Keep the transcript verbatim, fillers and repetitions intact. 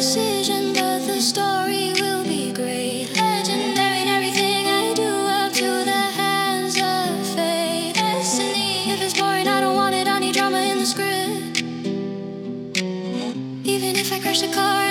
decision, but the story will be great. Legendary in everything I do, up to the hands of fate. Destiny, if it's boring, I don't want it. I need drama in the script. Even if I crash the car,